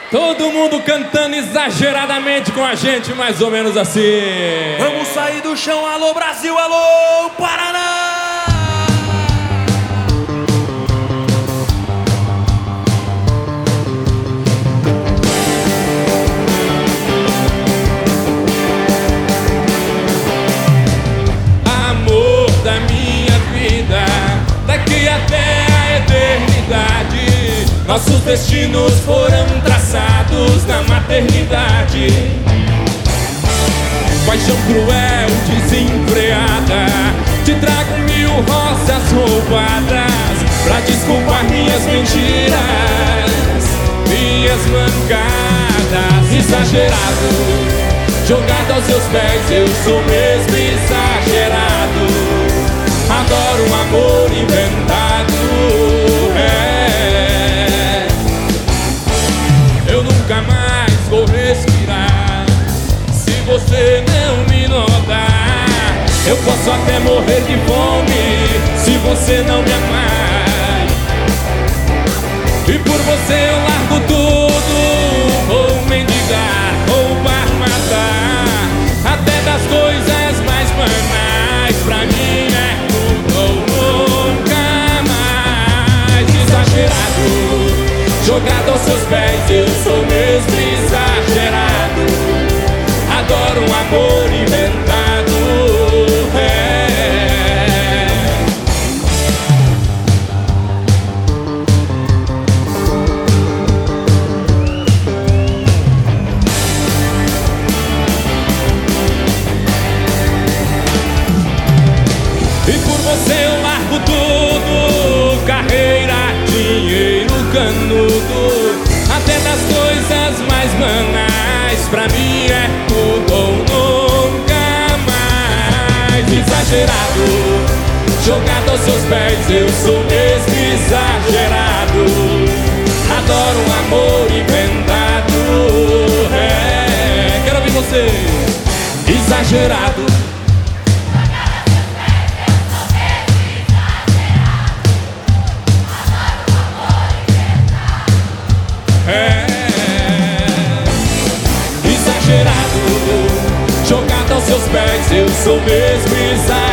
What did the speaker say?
Todo mundo cantando exageradamente com a gente, mais ou menos assim. Vamos sair do chão, alô Brasil, alô Paraná! Amor da minha vida, daqui até a eternidade, nossos destinos foram traçados na maternidade. Paixão cruel, desenfreada, te trago 1000 rosas roubadas pra desculpar minhas mentiras, minhas mancadas. Exagerado, jogado aos seus pés, eu sou mesmo exagerado. Adoro um amor inventado, eu nunca mais vou respirar se você não me notar. Eu posso até morrer de fome se você não me amar. E por você eu largo tudo, vou mendigar, roubar, matar, até das coisas mais banais. Pra mim é tudo ou nunca mais. Exagerado, jogado aos seus pés, eu sou mesmo exagerado. Adoro um amor inventado, E por você eu largo tudo, carreira, dinheiro, canudo, até das coisas mais banais. Pra mim é tudo ou nunca mais. Exagerado, jogado aos seus pés, eu sou mesmo exagerado. Adoro um amor inventado, quero ouvir você. Exagerado, exagerado, jogado aos seus pés, eu sou mesmo exagerado.